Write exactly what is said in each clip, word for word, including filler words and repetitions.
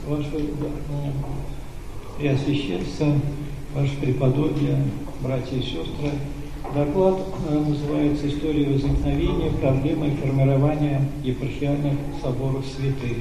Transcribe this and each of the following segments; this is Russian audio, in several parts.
Ваше Преосвященство, Ваше Преподобие, братья и сестры, доклад называется «История возникновения, проблемы и формирования епархиальных соборов святых».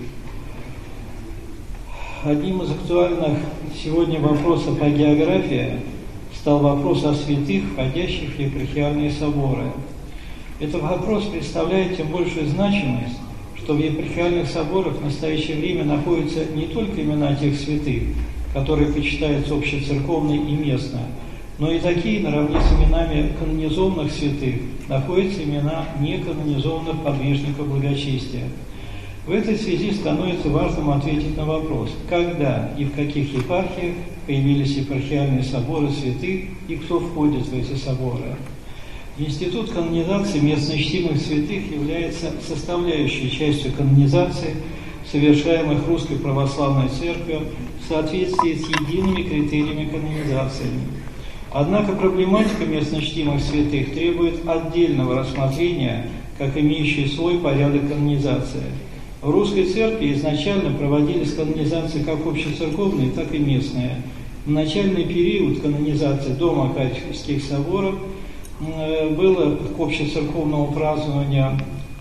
Одним из актуальных сегодня вопросов по географии стал вопрос о святых, входящих в епархиальные соборы. Этот вопрос представляет тем большую значимость, что в епархиальных соборах в настоящее время находятся не только имена тех святых, которые почитаются общецерковной и местно, но и такие, наравне с именами канонизованных святых, находятся имена неканонизованных подвижников благочестия. В этой связи становится важным ответить на вопрос, когда и в каких епархиях появились епархиальные соборы святых и кто входит в эти соборы. Институт канонизации местно чтимых святых является составляющей частью канонизации, совершаемых Русской Православной Церковью в соответствии с едиными критериями канонизации. Однако проблематика местно чтимых святых требует отдельного рассмотрения, как имеющий свой порядок канонизации. В Русской Церкви изначально проводились канонизации как общецерковные, так и местные. В начальный период канонизации до Макарьевских соборов было к общецерковному празднованию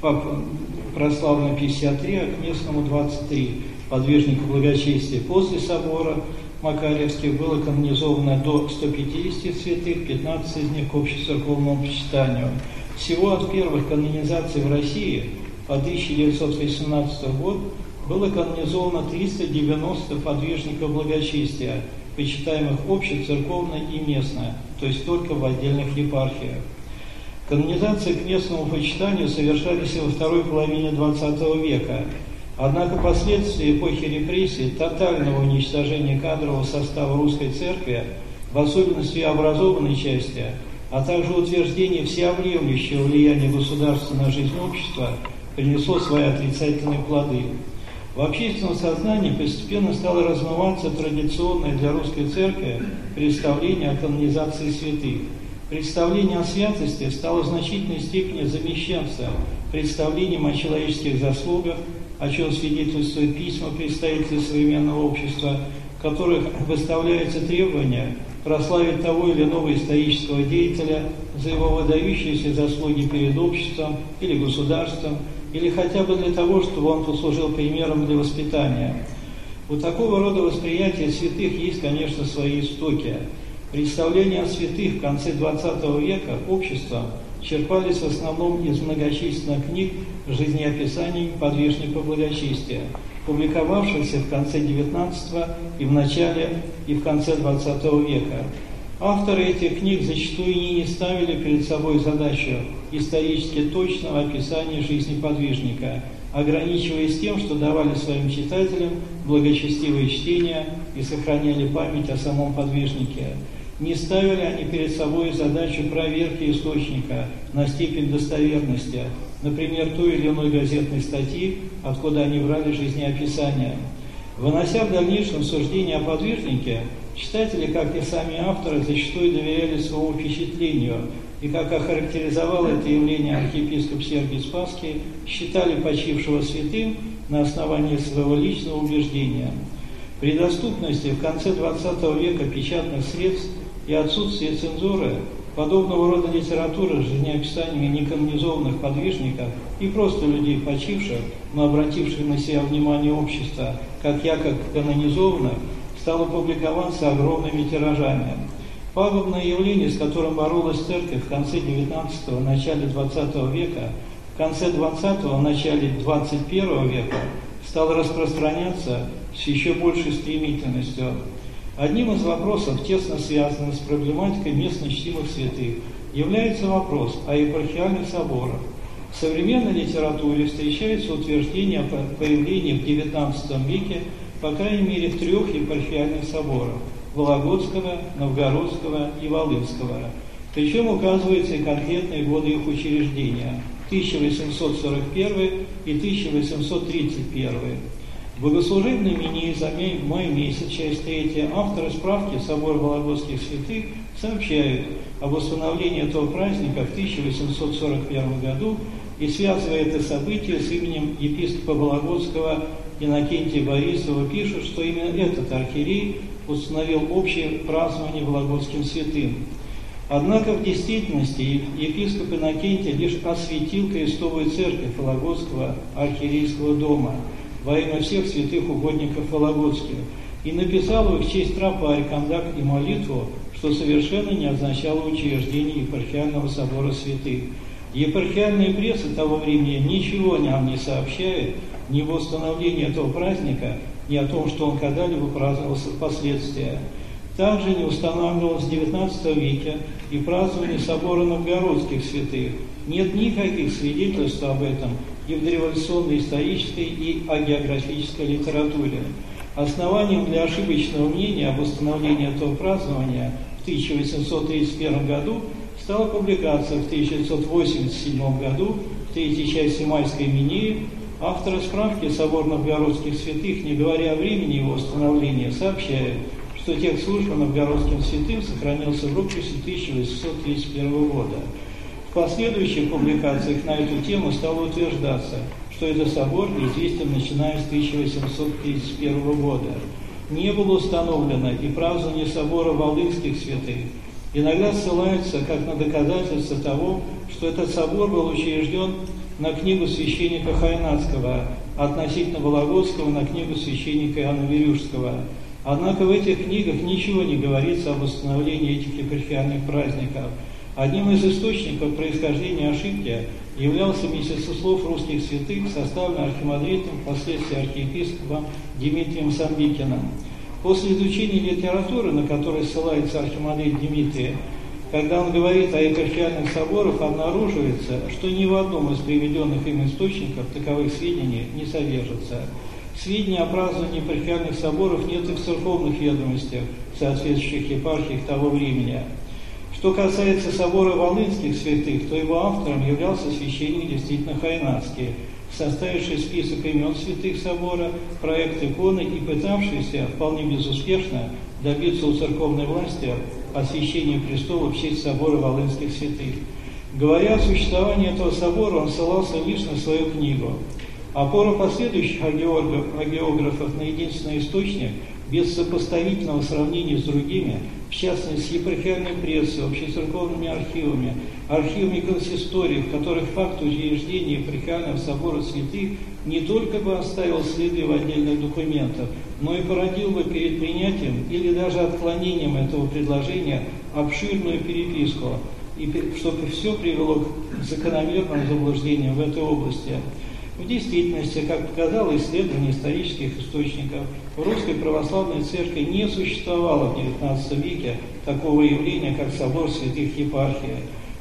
прославлено пятьдесят три, а к местному двадцать три подвижника благочестия. После собора Макарьевских было канонизовано до ста пятидесяти святых, пятнадцать из них к общецерковному почитанию. Всего от первых канонизаций в России по тысяча девятьсот восемнадцатый год было канонизовано триста девяносто подвижников благочестия, почитаемых общецерковно и местно, то есть только в отдельных епархиях. Канонизации к местному почитанию совершались и во второй половине двадцатого века, однако последствия эпохи репрессий, тотального уничтожения кадрового состава Русской Церкви, в особенности образованной части, а также утверждение всеобъемлющего влияния государства на жизнь общества, принесло свои отрицательные плоды. В общественном сознании постепенно стало размываться традиционное для Русской Церкви представление о канонизации святых. Представление о святости стало в значительной степени замещаться представлением о человеческих заслугах, о чем свидетельствуют письма представителей современного общества, в которых выставляются требования прославить того или иного исторического деятеля за его выдающиеся заслуги перед обществом или государством, или хотя бы для того, чтобы он послужил примером для воспитания. У такого рода восприятия святых есть, конечно, свои истоки. Представления о святых в конце двадцатого века обществом черпались в основном из многочисленных книг с жизнеописаниями подвижников благочестия, публиковавшихся в конце девятнадцатого и в начале и в конце двадцатого века. Авторы этих книг зачастую не ставили перед собой задачу исторически точного описания жизни подвижника, ограничиваясь тем, что давали своим читателям благочестивые чтения и сохраняли память о самом подвижнике. Не ставили они перед собой задачу проверки источника на степень достоверности, например, той или иной газетной статьи, откуда они брали жизнеописание. Вынося в дальнейшем суждение о подвижнике, читатели, как и сами авторы, зачастую доверяли своему впечатлению, и, как охарактеризовал это явление архиепископ Сергий Спасский, считали почившего святым на основании своего личного убеждения. При доступности в конце двадцатого века печатных средств и отсутствии цензуры подобного рода литературы с жизнеописаниями неканонизованных подвижников и просто людей почивших, но обративших на себя внимание общества, как якобы канонизованных, стало публиковаться огромными тиражами. Пагубное явление, с которым боролась Церковь в конце девятнадцатого, начале двадцатого века, в конце двадцатого, начале двадцать первого века, стало распространяться с еще большей стремительностью. Одним из вопросов, тесно связанных с проблематикой местно чтимых святых, является вопрос о епархиальных соборах. В современной литературе встречается утверждение о появлении в девятнадцатом веке по крайней мере в трех епархиальных соборах – Вологодского, Новгородского и Волынского. Причем указываются и конкретные годы их учреждения – тысяча восемьсот сорок первый и тысяча восемьсот тридцать первый. В богослужебной минии за май месяц, часть третья, авторы справки «Собор Вологодских святых» сообщают об установлении этого праздника в тысяча восемьсот сорок первом году и связывая это событие с именем епископа Вологодского Иннокентия Борисова, пишут, что именно этот архиерей установил общее празднование Вологодским святым. Однако в действительности епископ Иннокентий лишь осветил крестовую церковь Вологодского архиерейского дома во имя всех святых угодников Вологодских и написал в их честь тропарь, кондак и молитву, что совершенно не означало учреждение епархиального собора святых. Епархиальная пресса того времени ничего нам не сообщает ни в установлении этого праздника, ни о том, что он когда-либо праздновался впоследствии. Также не устанавливалось в девятнадцатом веке и празднование собора новгородских святых. Нет никаких свидетельств об этом и в дореволюционной исторической и агеографической литературе. Основанием для ошибочного мнения об установлении этого празднования в тысяча восемьсот тридцать первом году стала публикация в тысяча девятьсот восемьдесят седьмом году в третьей части Майской Минеи автора справки «Собор новгородских святых», не говоря о времени его установления, сообщает, что текст службы новгородским святым сохранился в рукописи тысяча восемьсот тридцать первого года. В последующих публикациях на эту тему стало утверждаться, что этот собор известен начиная с тысяча восемьсот тридцать первого года. Не было установлено и празднование собора Волынских святых. Иногда ссылаются как на доказательство того, что этот собор был учрежден на книгу священника Хайнацкого, относительно Вологодского на книгу священника Иоанна Верюжского. Однако в этих книгах ничего не говорится об установлении этих епархиальных праздников. Одним из источников происхождения ошибки являлся месяцеслов русских святых, составленный архимандритом, впоследствии архиепископом Дмитрием Самбикиным. После изучения литературы, на которой ссылается архимандрит Дмитрий, когда он говорит о епархиальных соборах, обнаруживается, что ни в одном из приведенных им источников таковых сведений не содержится. Сведений о праздновании епархиальных соборов нет и в церковных ведомостях соответствующих епархиях того времени. Что касается собора Волынских святых, то его автором являлся священник действительно Хайнацкий, составивший список имен святых собора, проект иконы и пытавшийся вполне безуспешно добиться у церковной власти освящения престола в честь собора Волынских святых. Говоря о существовании этого собора, он ссылался лишь на свою книгу. Опора последующих агеографов на единственный источник, без сопоставительного сравнения с другими, в частности с епархиальной прессой, общецерковными архивами, архивами консисторий, в которых факт учреждения епархиального собора святых не только бы оставил следы в отдельных документах, но и породил бы перед принятием или даже отклонением этого предложения обширную переписку, и чтобы все привело к закономерным заблуждениям в этой области. В действительности, как показало исследование исторических источников, в Русской Православной Церкви не существовало в девятнадцатом веке такого явления, как собор святых епархий.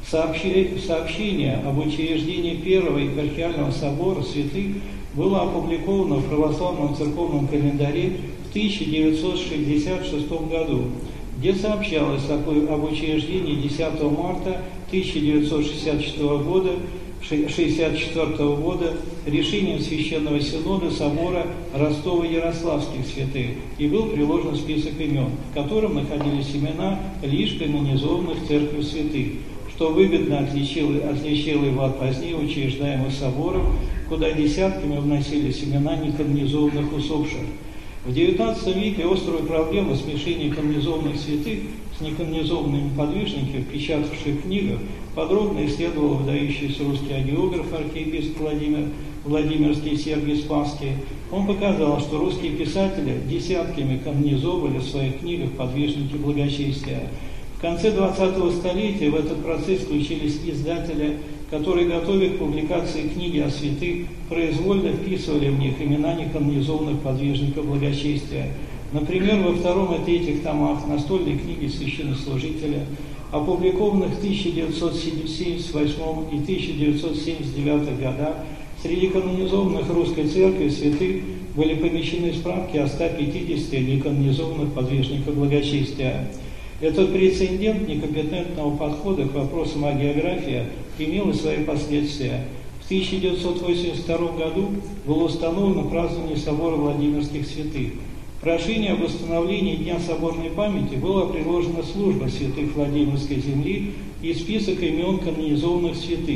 Сообщение об учреждении первого епархиального собора святых было опубликовано в православном церковном календаре в тысяча девятьсот шестьдесят шестом году, где сообщалось об учреждении десятого марта тысяча девятьсот шестьдесят четвёртого года шестьдесят четвёртого года решением Священного Синода собора Ростово-Ярославских святых, и был приложен список имен, в котором находились имена лишь канонизованных церквей святых, что выгодно отличило, отличило его от позднее учреждаемых соборов, куда десятками вносились имена неканонизованных усопших. В девятнадцатом веке острую проблему смешения канонизованных святых с неканонизованными подвижниками, печатавших в книгах, подробно исследовал выдающийся русский агеограф, архиепископ Владимир, Владимирский Сергий Спасский. Он показал, что русские писатели десятками канонизовывали в своих книгах подвижники благочестия. В конце двадцатого столетия в этот процесс включились издатели, которые, готовя к публикации книги о святых, произвольно вписывали в них имена неканонизованных подвижников благочестия. Например, во втором и третьих томах настольной книги священнослужителя, опубликованных в тысяча девятьсот семьдесят восьмом и тысяча девятьсот семьдесят девятом годах, среди канонизованных русской церкви святых были помещены справки о ста пятидесяти неканонизованных подвижниках благочестия. Этот прецедент некомпетентного подхода к вопросам агеографии имел и свои последствия. В тысяча девятьсот восемьдесят втором году было установлено празднование собора Владимирских святых. Прошение об установлении Дня соборной памяти была приложена служба святых Владимирской земли и список имен канонизованных святых, в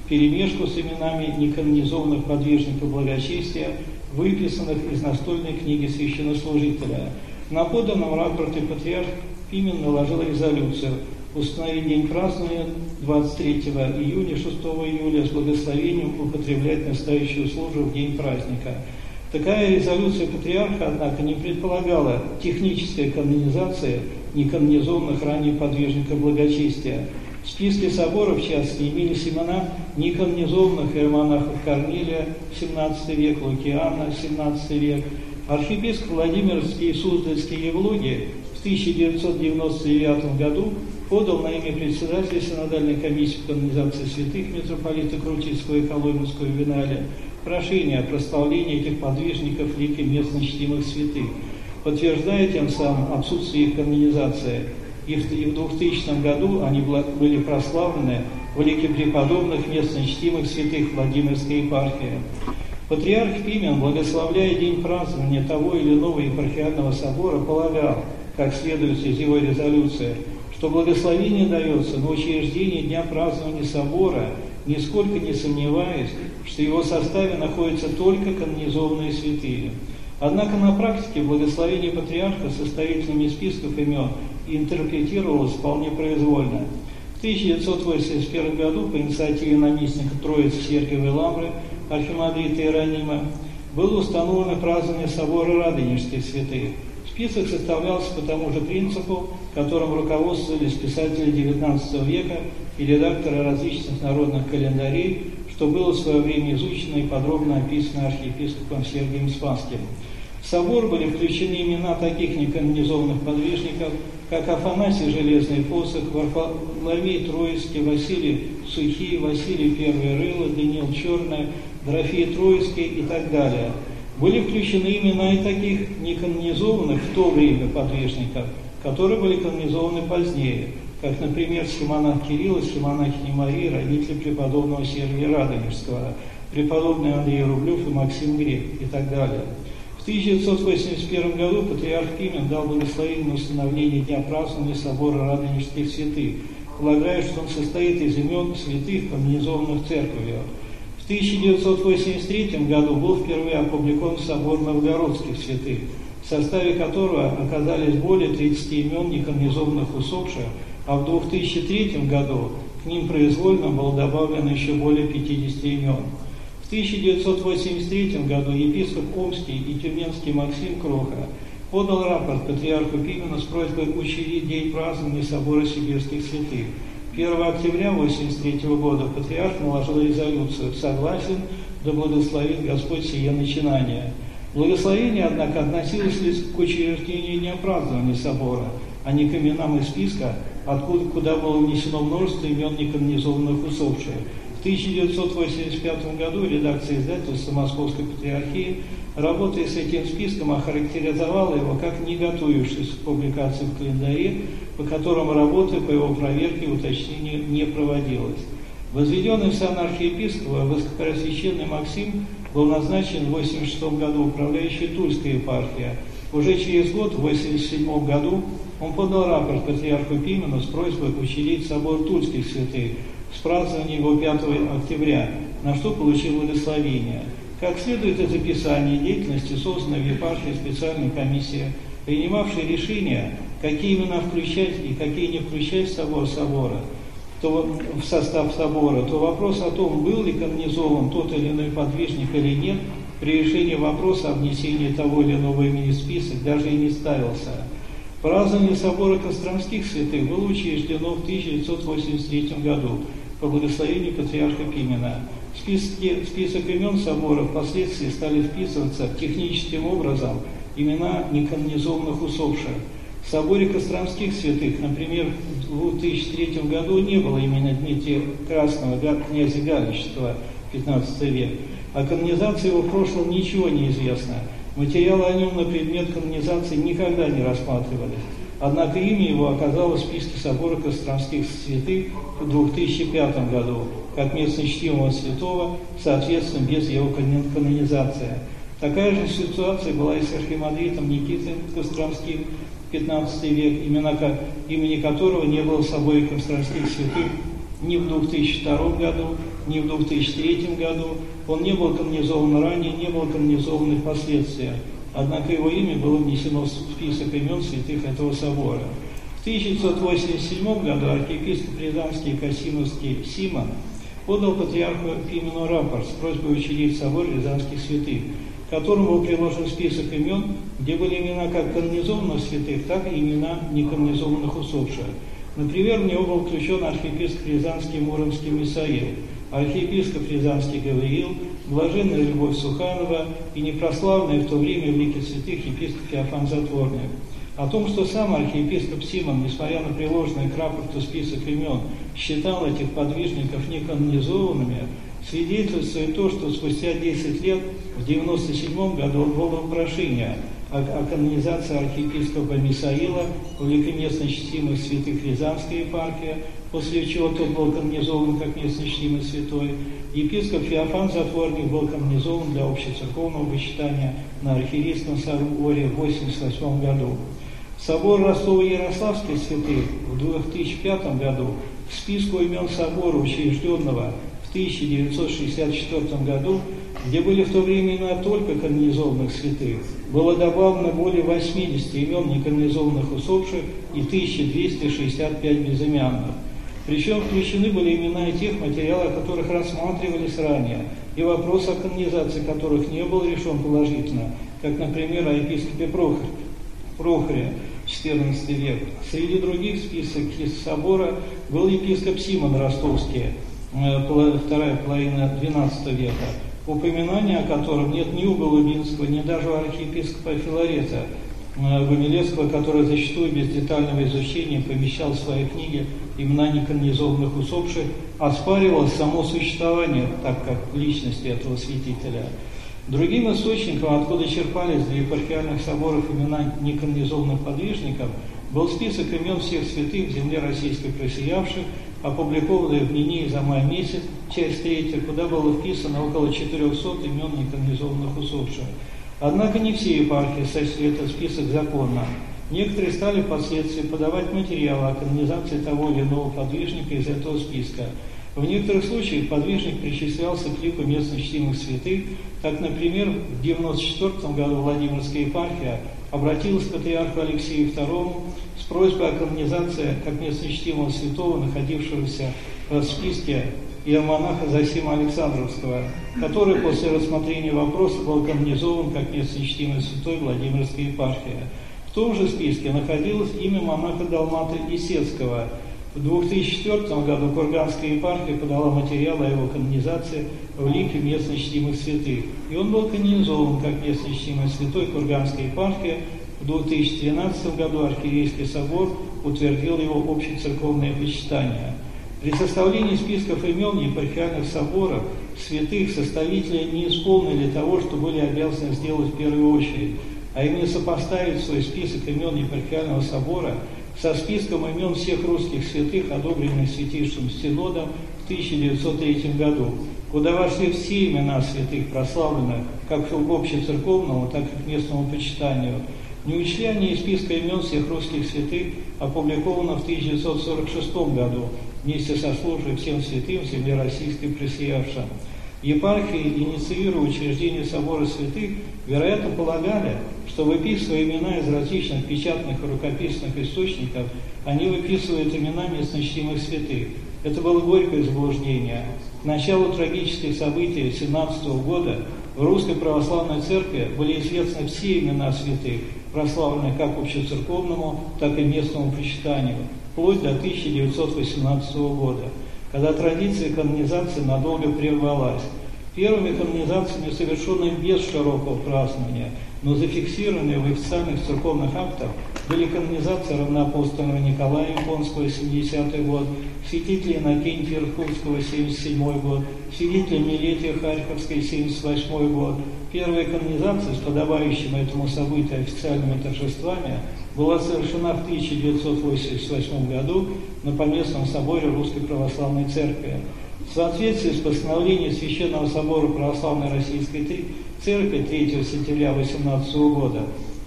вперемешку с именами неканонизованных подвижников благочестия, выписанных из настольной книги священнослужителя. На поданном рапорте патриарх Пимен наложил резолюцию установить день празднования двадцать третьего июня, шестого июля с благословением употреблять настоящую службу в день праздника. Такая резолюция патриарха, однако, не предполагала технической канонизации неканонизованных ранее подвижников благочестия. В списке соборов, в частности, имелись имена неканонизованных иеромонахов Корнилия, семнадцатый век, Лукиана, семнадцатый век. Архиепископ Владимирский и Суздальский Евлогий в тысяча девятьсот девяносто девятом году подал на имя председателя Синодальной комиссии по канонизации святых митрополита Крутицкого и Коломенского Виналя прошение о прославлении этих подвижников в лике местно чтимых святых, подтверждая тем самым отсутствие их канонизации. И в двухтысячном году они были прославлены в лике преподобных местно чтимых святых Владимирской епархии. Патриарх Пимен, благословляя день празднования того или иного епархиального собора, полагал, как следует из его резолюции, что благословение дается на учреждение дня празднования собора, нисколько не сомневаясь, что в его составе находятся только канонизованные святые. Однако на практике благословение патриарха составителями списков имен интерпретировалось вполне произвольно. В тысяча девятьсот восемьдесят первом году по инициативе наместника Троицы Сергиевой Лавры архимандрита Иеронима было установлено празднование собора Радонежских святых. Список составлялся по тому же принципу, которым руководствовались писатели девятнадцатого века и редакторы различных народных календарей, что было в свое время изучено и подробно описано архиепископом Сергием Спасским. В собор были включены имена таких неканонизованных подвижников, как Афанасий Железный Посох, Варфоломей Троицкий, Василий Сухий, Василий Первый Рыло, Даниил Черный, Дорофей Троицкий и так далее. Были включены имена и таких неканонизованных в то время подвижников, которые были канонизованы позднее, как, например, схемонах Кирилл и схемонахиня Мария, родители преподобного Сергия Радонежского, преподобный Андрей Рублев и Максим Грек и так далее. В тысяча девятьсот восемьдесят первом году патриарх Пимен дал благословение на установление дня празднования собора Радонежских святых, полагая, что он состоит из имен святых, канонизованных церковью. В тысяча девятьсот восемьдесят третьем году был впервые опубликован собор Новгородских святых, в составе которого оказались более тридцати имен неканонизованных усопших, а в две тысячи третьем году к ним произвольно было добавлено еще более пятидесяти имен. В тысяча девятьсот восемьдесят третьем году епископ Омский и Тюменский Максим Кроха подал рапорт патриарху Пимену с просьбой учредить день празднования собора Сибирских святых. первого октября тысяча девятьсот восемьдесят третьего года патриарх наложил резолюцию «Согласен, да благословит Господь сие начинание». Благословение, однако, относилось лишь к учреждению дня празднования собора, а не к именам из списка, откуда куда было внесено множество имен неканонизованных усопших. В тысяча девятьсот восемьдесят пятом году редакция издательства Московской Патриархии, работая с этим списком, охарактеризовала его как не готовившийся к публикации в календаре, по которому работа по его проверке и уточнению не проводилась. Возведенный в сан архиепископа высокопреосвященный Максим был назначен в восемьдесят шестом году управляющей Тульской епархией. Уже через год, в восемьдесят седьмом году, он подал рапорт патриарху Пимену с просьбой учредить собор Тульских святых с празднованием его пятого октября, на что получил благословение. Как следует из описания деятельности, создана в епархии специальная комиссия, принимавшая решение, какие имена включать и какие не включать в собор собора, то в состав собора, то вопрос о том, был ли канонизован тот или иной подвижник или нет, при решении вопроса о внесении того или иного имени в список даже и не ставился. Празднование собора Костромских святых было учреждено в тысяча девятьсот восемьдесят третьем году по благословению патриарха Пимена. В списке, список имен собора впоследствии стали вписываться техническим образом имена неканонизованных усопших. В соборе Костромских святых, например, в две тысячи третьем году не было имени Дмитрия Красного, князя Галичского, пятнадцатый век. О канонизации его в прошлом ничего не известно. Материалы о нем на предмет канонизации никогда не рассматривались. Однако имя его оказалось в списке собора Костромских святых в две тысячи пятом году, как местно чтимого святого, соответственно, без его канонизации. Такая же ситуация была и с архимандритом Никитой Костромским, пятнадцатый век, имена, имени которого не было в соборе Костромских святых ни в две тысячи втором году, ни в две тысячи третьем году, он не был канонизован ранее, не был канонизован и впоследствии. Однако его имя было внесено в список имен святых этого собора. В тысяча девятьсот восемьдесят седьмом году архиепископ Рязанский и Касимовский Симон подал патриарху Пимену рапорт с просьбой учредить собор Рязанских святых, к которому был приложен список имен, где были имена как канонизованных святых, так и имена неканонизованных усопших. Например, в него был включен архиепископ Рязанский Муромский Мисаил, архиепископ Рязанский Гавриил, блаженная Любовь Суханова и непрославленный в то время великий святых епископ Феофан Затворник. О том, что сам архиепископ Симон, несмотря на приложенный к рапорту список имен, считал этих подвижников неканонизованными, свидетельствует то, что спустя десять лет, в девяносто седьмом году, он подал прошение о, о канонизации архиепископа Мисаила, великоместно чтимых святых Рязанской епархии, после чего тот был канонизован как местно чтимый святой. Епископ Феофан Затворник был канонизован для общецерковного почитания на архиерейском соборе в восемьдесят восьмом году. Собор Ростово-Ярославских святых в две тысячи пятом году к списку имен собора, учрежденного в тысяча девятьсот шестьдесят четвёртом году, где были в то время имена только канонизованных святых, было добавлено более восьмидесяти имен неканонизованных усопших и тысяча двести шестьдесят пять безымянных. Причем включены были имена и тех материалов, которых рассматривались ранее, и вопрос о канонизации которых не был решен положительно, как, например, о епископе Прохоре, Прохоре четырнадцатый век. Среди других в списке собора был епископ Симон Ростовский, вторая половина двенадцатого века, упоминания о котором нет ни у Голубинского, ни даже у архиепископа Филарета Гумилевского, который зачастую без детального изучения помещал в своей книге имена неканонизованных усопших, оспаривал само существование, так как личности этого святителя. Другим источником, откуда черпались для епархиальных соборов имена неканонизованных подвижников, был список имен всех святых в земле российской просиявших, опубликованный в Нинии за май месяц, часть третья, куда было вписано около четырехсот имен неканонизованных усопших. Однако не все епархии сочли этот список законным. Некоторые стали впоследствии подавать материалы о канонизации того или иного подвижника из этого списка. В некоторых случаях подвижник причислялся к лику местно чтимых святых. Так, например, в девяносто четвёртом году Владимирская епархия обратилась к патриарху Алексею второму с просьбой о канонизации как местно чтимого святого, находившегося в списке иеромонаха Зосима Александровского, который после рассмотрения вопроса был канонизован как местно чтимый святой Владимирской епархии. В том же списке находилось имя монаха Далмата Исетского. В две тысячи четвёртом году Курганская епархия подала материал о его канонизации в лике местно чтимых святых, и он был канонизован как местно чтимый святой Курганской епархии. В две тысячи тринадцатом году Архиерейский собор утвердил его общецерковное почитание. При составлении списков имен епархиальных соборов святых составители не исполнили того, что были обязаны сделать в первую очередь, а именно сопоставить свой список имен епархиального собора со списком имен всех русских святых, одобренных Святейшим Синодом в тысяча девятьсот третьем году, куда вошли все имена святых, прославленных как к общецерковному, так и к местному почитанию. Не учли они и списка имен всех русских святых, опубликованного в тысяча девятьсот сорок шестом году, вместе со службой всем святым в земле российской присоявшим. Епархии, инициируя учреждение собора святых, вероятно полагали, что, выписывая имена из различных печатных и рукописных источников, они выписывают имена местно чтимых святых. Это было горькое заблуждение. К началу трагических событий семнадцатого года в Русской Православной Церкви были известны все имена святых, прославленных как общецерковному, так и местному почитанию, вплоть до тысяча девятьсот восемнадцатого года, когда традиция канонизации надолго прервалась. Первыми канонизациями, совершенными без широкого празднования, но зафиксированные в официальных церковных актах, были канонизации равноапостольного Николая Японского, семидесятый год, святителя Иннокентия Иркутского, семьдесят седьмой год, святителя Милетия Харьковской, семьдесят восьмой год. Первая канонизация с подобающими этому событию официальными торжествами была совершена в тысяча девятьсот восемьдесят восьмом году на Поместном соборе Русской Православной Церкви. В соответствии с постановлением Священного Собора Православной Российской Церкви третьего сентября две тысячи восемнадцатого года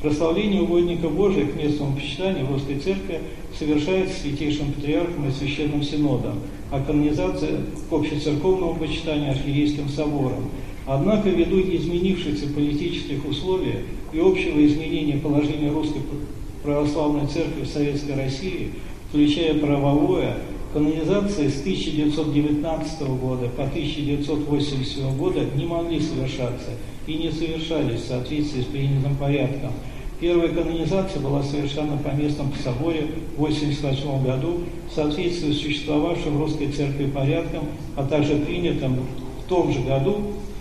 Прославление угодника Божия к местному почитанию в Русской Церкви совершается Святейшим Патриархом и Священным Синодом, а канонизация к общецерковному почитанию Архиерейским собором. Однако, ввиду изменившихся политических условий и общего изменения положения Русской Православной Церкви в Советской России, включая правовое, канонизации с тысяча девятьсот девятнадцатого года по тысяча девятьсот восемьдесят седьмой года не могли совершаться и не совершались в соответствии с принятым порядком. Первая канонизация была совершена по местному соборе в восемьдесят восьмом году в соответствии с существовавшим в Русской Церкви порядком, а также принятым в том же году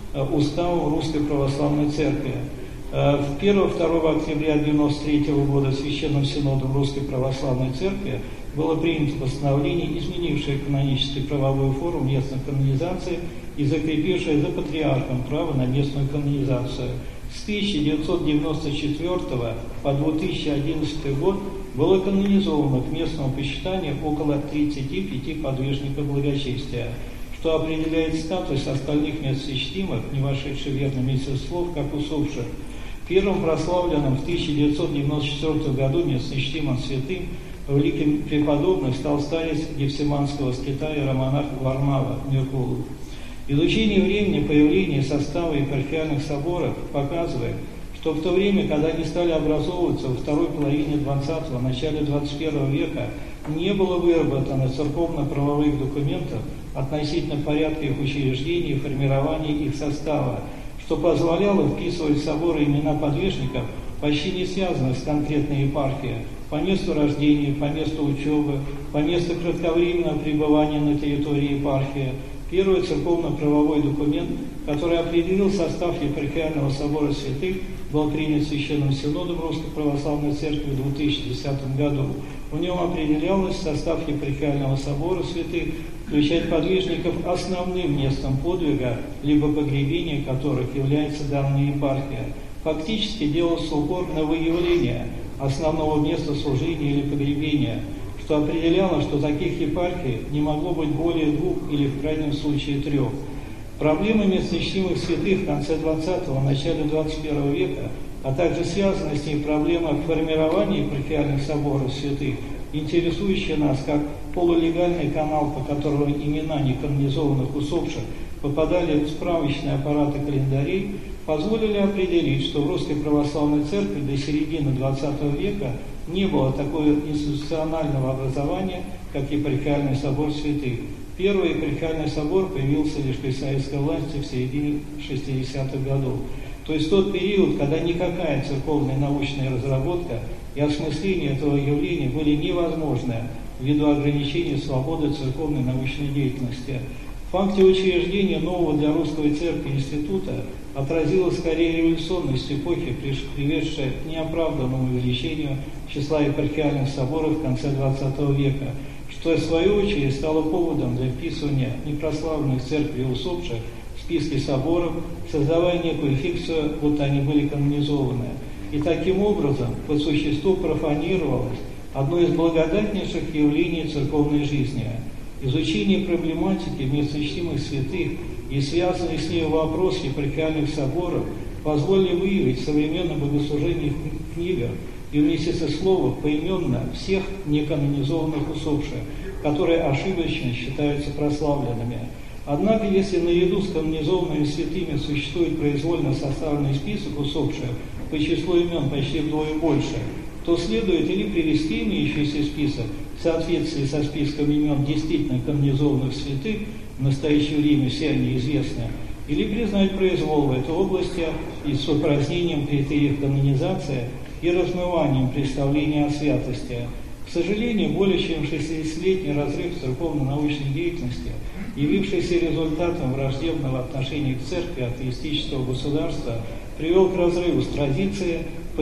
уставом Русской Православной Церкви. первого-второго октября девяносто третьего года Священным Синодом Русской Православной Церкви было принято постановление, изменившее канонический правовой форму местной канонизации и закрепившее за патриархом право на местную канонизацию. С тысяча девятьсот девяносто четвёртого по две тысячи одиннадцатый год было канонизовано к местному почитанию около тридцати пяти подвижников благочестия, что определяет статус остальных месточтимых, не вошедших в верный слов, как усопших. Первым прославленным в тысяча девятьсот девяносто четвёртом году месточтимым святым великим преподобным стал старец Гефсиманского скита иеромонах Варнава Меркулов. Изучение времени появления состава епархиальных соборов показывает, что в то время, когда они стали образовываться во второй половине двадцатого, начале двадцать первого века, не было выработано церковно-правовых документов относительно порядка их учреждений и формирования их состава, что позволяло вписывать в соборы имена подвижников, почти не связанных с конкретной епархией, по месту рождения, по месту учебы, по месту кратковременного пребывания на территории епархии. Первый церковно-правовой документ, который определил состав епархиального собора святых, был принят Священным Синодом Русской Православной Церкви в две тысячи десятом году. В нем определялось состав епархиального собора святых, включать подвижников основным местом подвига, либо погребения которых является данная епархия. Фактически делался упор на выявление основного места служения или погребения, что определяло, что таких епархий не могло быть более двух или в крайнем случае трех. Проблемы месточтимых святых в конце двадцатого, начале двадцать первого века, а также связанные с ней проблемы формирования епархиальных соборов святых, интересующие нас как полулегальный канал, по которому имена неканонизованных усопших попадали в справочные аппараты календарей, позволили определить, что в Русской Православной Церкви до середины двадцатого века не было такого институционального образования, как епархиальный собор святых. Первый епархиальный собор появился лишь при советской власти в середине шестидесятых годов. То есть тот период, когда никакая церковная научная разработка и осмысление этого явления были невозможны ввиду ограничений свободы церковной научной деятельности. В факте учреждения нового для русской церкви института отразилась скорее революционность эпохи, приведшая к неоправданному увеличению числа епархиальных соборов в конце двадцатого века, что в свою очередь стало поводом для вписывания непрославленных церквей усопших в списки соборов, создавая некую фикцию, будто они были канонизованы. И таким образом по существу профанировалось одно из благодатнейших явлений церковной жизни. Изучение проблематики месточтимых святых и связанные с ней вопросы епархиальных соборов позволили выявить в современном богослужении книгах и вместе со словом поименно всех неканонизованных усопших, которые ошибочно считаются прославленными. Однако, если наряду с канонизованными святыми существует произвольно составленный список усопших по числу имен почти вдвое больше, то следует или привести имеющийся список в соответствии со списком имен действительно канонизованных святых, в настоящее время все они известны, или признать произвол в этой области и с упразднением критериев канонизации и размыванием представления о святости. К сожалению, более чем шестидесятилетний разрыв церковно-научной деятельности, явившийся результатом враждебного отношения к церкви атеистического государства, привел к разрыву с традицией,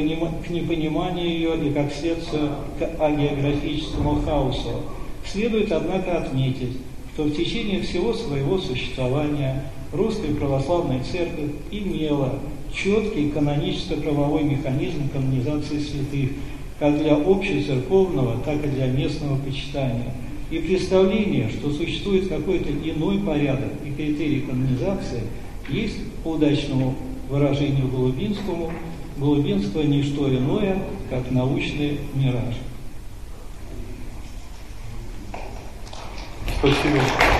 к непониманию ее и, как следствие, к агеографическому хаосу. Следует, однако, отметить, что в течение всего своего существования Русская Православная Церковь имела четкий каноническо-правовой механизм канонизации святых, как для общецерковного, так и для местного почитания. И представление, что существует какой-то иной порядок и критерий канонизации, есть, по удачному выражению Голубинскому, глубинство – не что иное, как научный мираж. Спасибо.